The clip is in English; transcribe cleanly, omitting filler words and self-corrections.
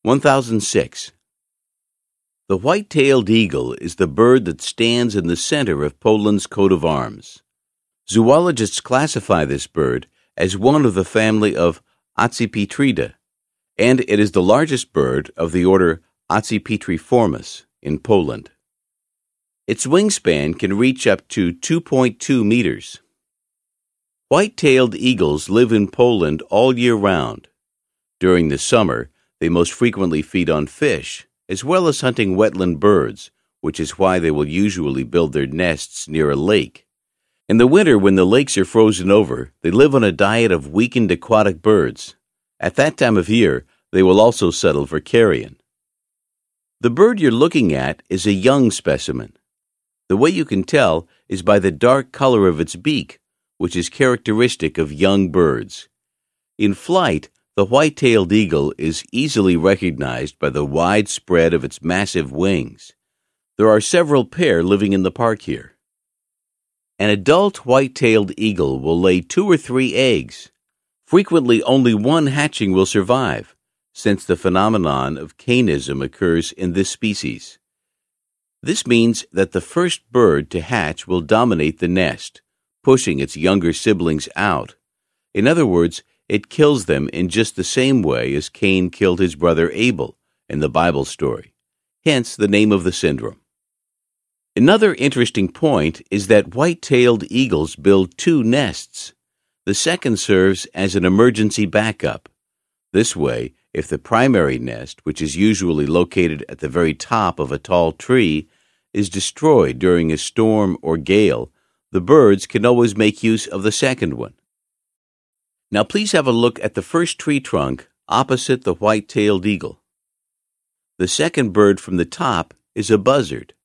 1006. The white-tailed eagle is the bird that stands in the center of Poland's coat of arms. Zoologists classify this bird as one of the family of Accipitridae, and it is the largest bird of the order Accipitriformis in Poland. Its wingspan can reach up to 2.2 meters. White-tailed eagles live in Poland all year round. During the summer, they most frequently feed on fish, as well as hunting wetland birds, which is why they will usually build their nests near a lake. In the winter, when the lakes are frozen over, they live on a diet of weakened aquatic birds. At that time of year, they will also settle for carrion. The bird you're looking at is a young specimen. The way you can tell is by the dark color of its beak, which is characteristic of young birds. In flight, the white-tailed eagle is easily recognized by the wide spread of its massive wings. There are several pair living in the park here. An adult white-tailed eagle will lay 2 or 3 eggs. Frequently, only one hatching will survive, since the phenomenon of canism occurs in this species. This means that the first bird to hatch will dominate the nest, pushing its younger siblings out. In other words, it kills them in just the same way as Cain killed his brother Abel in the Bible story, hence the name of the syndrome. Another interesting point is that white-tailed eagles build 2 nests. The second serves as an emergency backup. This way, if the primary nest, which is usually located at the very top of a tall tree, is destroyed during a storm or gale, the birds can always make use of the second one. Now please have a look at the first tree trunk opposite the white-tailed eagle. The second bird from the top is a buzzard.